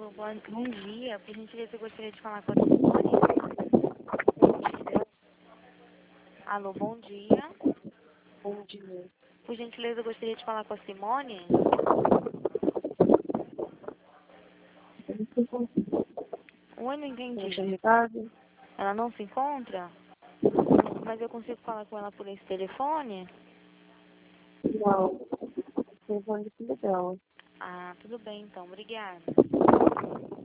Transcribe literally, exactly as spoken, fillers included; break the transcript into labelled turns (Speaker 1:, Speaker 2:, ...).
Speaker 1: Alô, bom, bom dia. Por gentileza, eu gostaria de falar com a Simone. Alô, bom dia.
Speaker 2: Bom dia.
Speaker 1: Por gentileza, eu gostaria de falar com a Simone.
Speaker 2: Ele se encontra.
Speaker 1: Oi, não entendi.
Speaker 2: Deixa recado?
Speaker 1: Ela não se encontra? Mas eu consigo falar com ela por esse telefone?
Speaker 2: Não. Telefone do filho dela.
Speaker 1: Ah, tudo bem então. Obrigada.